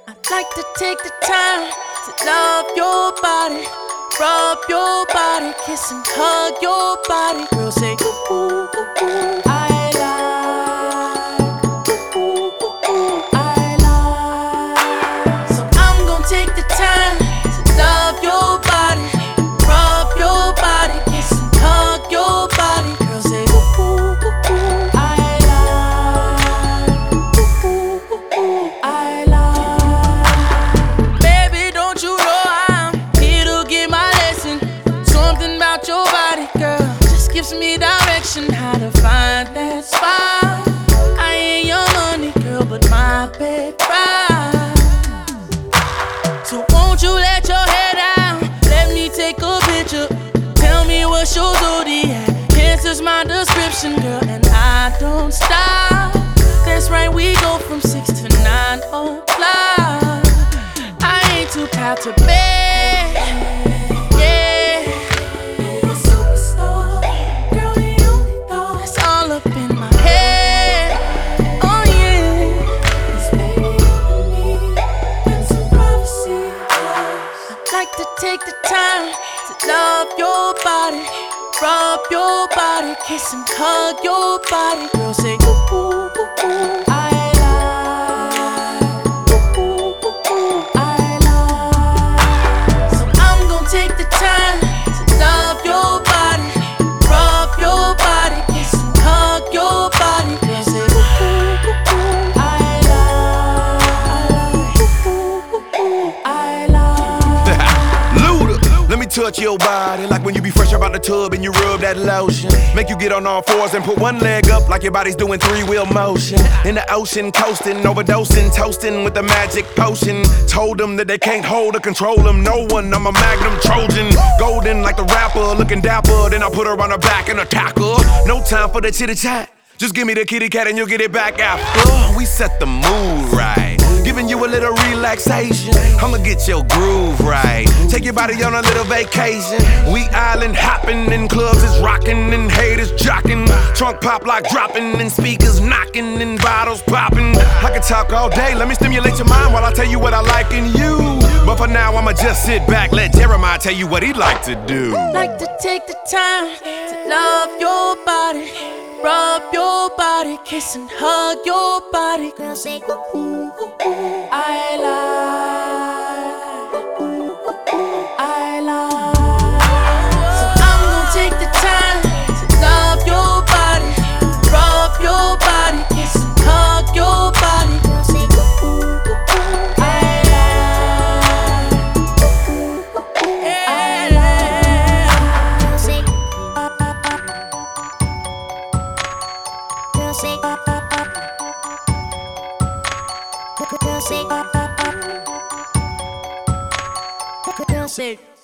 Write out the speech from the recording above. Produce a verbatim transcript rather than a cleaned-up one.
I'd like to take the time to love your body, rub your body, kiss and hug your body. Girl, say ooh, ooh, ooh, ooh. I like ooh, ooh, ooh, ooh. I like. So I'm gonna take the time to love your body, rub your body, kiss and hug your body. Girl, say ooh, ooh, ooh, ooh. I like ooh, ooh, ooh, ooh. I like. Baby, don't you know I'm here to get my lesson? Something about your body, girl, just gives me direction how to find that spot. I ain't your money, girl, but my bed right. So won't you let your hair down? Let me take a picture. Tell me what's your zodiac. Answers my description, girl, and I don't stop. That's right, we go from six to nine o'clock. I ain't too proud to beg, yeah. You're a superstar, girl, the only thought that's all up in my head. Oh yeah, 'cause baby, you and me got some privacy. I'd like to take the time to love your body, rub your body, kiss and hug your body. Girl, say ooh, ooh, ooh, ooh. I like ooh, ooh, ooh, ooh. I like. So I'm gonna take the time to love your body, rub your body, kiss and hug your body. Girl, say ooh, ooh, ooh, ooh. I like ooh, ooh, ooh, ooh. I like. Luda, let me touch your body like when you be fresh up out the tub and you rub that lotion. Make you get on all fours and put one leg up like your body's doing three-wheel motion. In the ocean, coasting, overdosing, toasting with the magic potion. Told them that they can't hold or control them. No one, I'm a Magnum Trojan. Golden like the rapper, looking dapper. Then I put her on her back and attack her. No time for the chitty-chat. Just give me the kitty cat and you'll get it back after. We set the mood right, giving you a little relaxation. I'ma get your groove right, take your body on a little vacation. We island hopping and clubs is rocking and haters jocking. Trunk pop like dropping and speakers knocking and bottles popping. I can talk all day, let me stimulate your mind while I tell you what I like in you. But for now I'ma just sit back, let Jeremiah tell you what he'd like to do. Like to take the time to love your body, rub your body, kiss and hug your body. Girl, say ooh, ooh, ooh, ooh. I like ooh, ooh, ooh, ooh. I like. So I'm gonna take the time to love your body, rub your body, kiss and hug your body. Girl, say ooh, ooh, ooh, ooh. I like ooh, ooh, ooh, ooh. I like. Girl, say Girl, say Girl, say Girl, say